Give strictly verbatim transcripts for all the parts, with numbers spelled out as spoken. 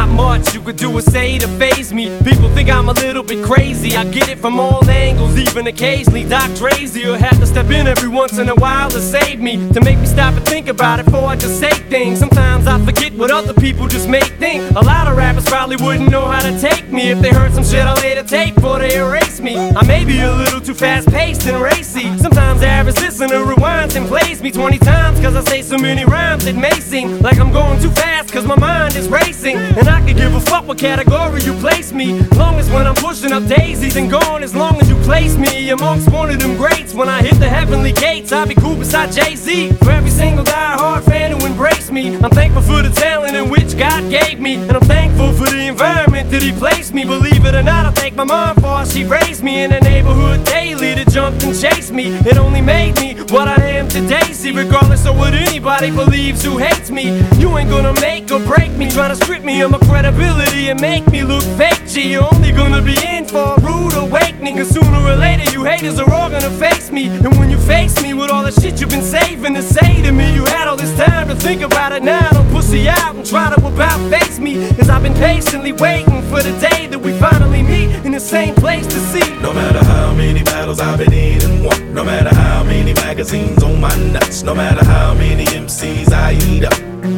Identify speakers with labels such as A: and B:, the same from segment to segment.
A: not much you could do or say to faze me. People think I'm a little bit crazy. I get it from all angles, even occasionally Doc Drazy will have to step in every once in a while to save me, to make me stop and think about it before I just say things. Sometimes I forget what other people just may think. A lot of rappers probably wouldn't know how to take me if they heard some shit I later tape before they erase me. I may be a little too fast-paced and racy. Sometimes the average listener rewinds and plays me twenty times cause I say so many rhymes it may seem like I'm going too fast cause my mind is racing. And I could give a fuck what category you place me, long as when I'm pushing up daisies and gone, as long as you place me amongst one of them greats. When I hit the heavenly gates, I'll be cool beside Jay-Z. For every single die-hard fan who embraced me, I'm thankful for the talent in which God gave me, and I'm thankful for the environment that He placed me. Believe it or not, I thank my mom for how she raised me in the neighborhood daily that jumped and chased me. It only made me what I am today. See, regardless of what anybody believes who hates me, you ain't gonna make or break me, trying to strip me of my credibility and make me look fake. G, you're only gonna be in for a rude awakening, cause sooner or later you haters are all gonna face me. And when you face me with all the shit you've been saving to say to me, you had all this time to think about it. Now don't pussy out and try to about face me, cause I've been patiently waiting for the day that we finally meet in the same place to see.
B: No matter how many battles I've been in and won, no matter how many magazines on my nuts, no matter how many M Cs I eat up,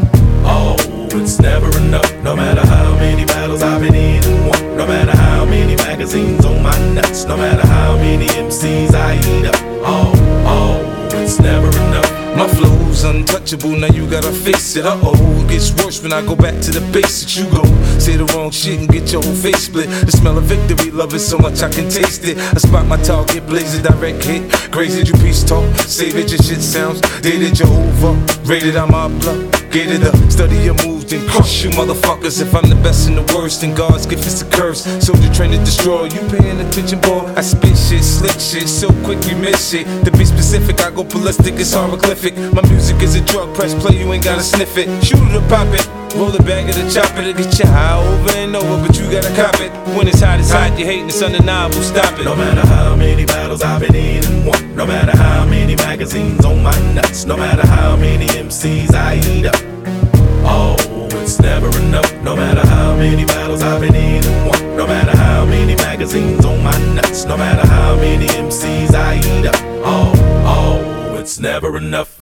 B: oh, it's never enough. No matter how many battles I've been in and won, no matter how many magazines on my nuts, no matter how many M Cs I eat up, oh, oh, it's never enough.
C: My flow's untouchable, now you gotta face it. Uh-oh, it gets worse when I go back to the basics. You go say the wrong shit and get your whole face split. The smell of victory, love it so much I can taste it. I spot my target, blaze a direct hit. Grazed you peace talk, say that your shit sounds dated Jehovah. Rated I'm my blood, gated up, study your moves, then crush you motherfuckers. If I'm the best and the worst, then God's gift is a curse. Soldier trained to destroy, you paying attention, boy? I spit shit, slick shit, so quick you miss shit. To be specific, I go ballistic, it's hieroglyphic. My music is a drug, press play, you ain't gotta sniff it. Shoot it or pop it, roll it back at the chopper to get you high over and over, but you gotta cop it. When it's hot, it's hot, you hating, it's undeniable, stop it.
B: No matter how many battles I've been in and won, no matter how many magazines on my nuts, no matter how many M Cs I eat up, oh, it's never enough. No matter how many battles I've been in and won, no matter how many magazines on my nuts, no matter how many M Cs I eat up, oh, oh, it's never enough.